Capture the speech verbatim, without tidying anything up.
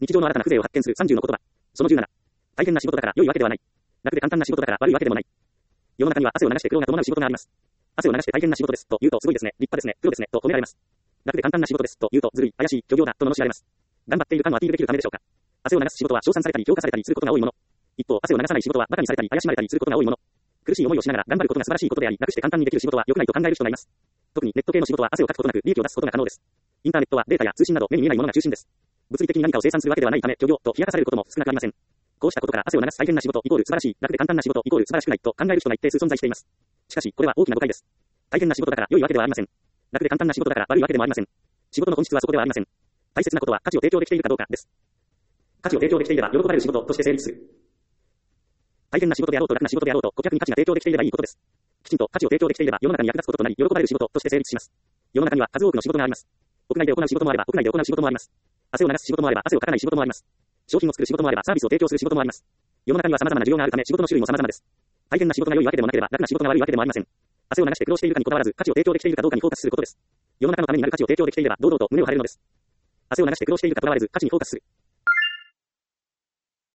日常の新たな風情を発見するさんじゅうの言葉。そのじゅうなな。大変な仕事だから良いわけではない。楽で簡単な仕事だから悪いわけでもない。世の中には汗を流して苦労が伴う仕事があります。汗を流して大変な仕事ですと言うとすごいですね、立派ですね、プロですねと褒められます。楽で簡単な仕事ですと言うとずるい、怪しい、虚業だと罵られます。頑張っている感をアピールできるためでしょうか。汗を流す仕事は称賛されたり評価されたりすることが多いもの。一方、汗を流さない仕事は馬鹿にされたり怪しまれたりすることが多いもの。苦しい思いをしながら頑張ることが素晴らしいことであり、楽して簡単にできる仕事は良くないと考える人がいます。特にネット系の仕事は汗をかくことなく利益を出すことが可能です。インターネットはデータや通信など目に見えないものが中心です。物理的に何かを生産するわけではないため、虚業と冷やかされることも少なくありません。こうしたことから汗を流す大変な仕事イコール素晴らしい、楽で簡単な仕事イコール素晴らしくないと考える人が一定数存在しています。しかし、これは大きな誤解です。大変な仕事だから良いわけではありません。楽で簡単な仕事だから悪いわけでもありません。仕事の本質はそこではありません。大切なことは価値を提供できているかどうかです。価値を提供できていれば喜ばれる仕事として成立する。大変な仕事であろうと楽な仕事であろうと顧客に価値が提供できていればいいことです。きちんと価値を提供できていれば世の中に役立つこととなり喜ばれる仕事として成立します。世の中には数多くの仕事があります。屋内で行う仕事もあれば屋内で行う仕事もあります。汗を流す仕事もあれば汗をかかない仕事もあります。商品を作る仕事もあればサービスを提供する仕事もあります。世の中には様々な需要があるため仕事の種類も様々です。大変な仕事が良いわけでもなければ楽な仕事が悪いわけでもありません。汗を流して苦労しているかにこだわらず価値を提供できているかどうかにフォーカスすることです。世の中のためになる価値を提供できていれば堂々と胸を張れるのです。汗を流して苦労しているかとらわれず価値にフォーカスする。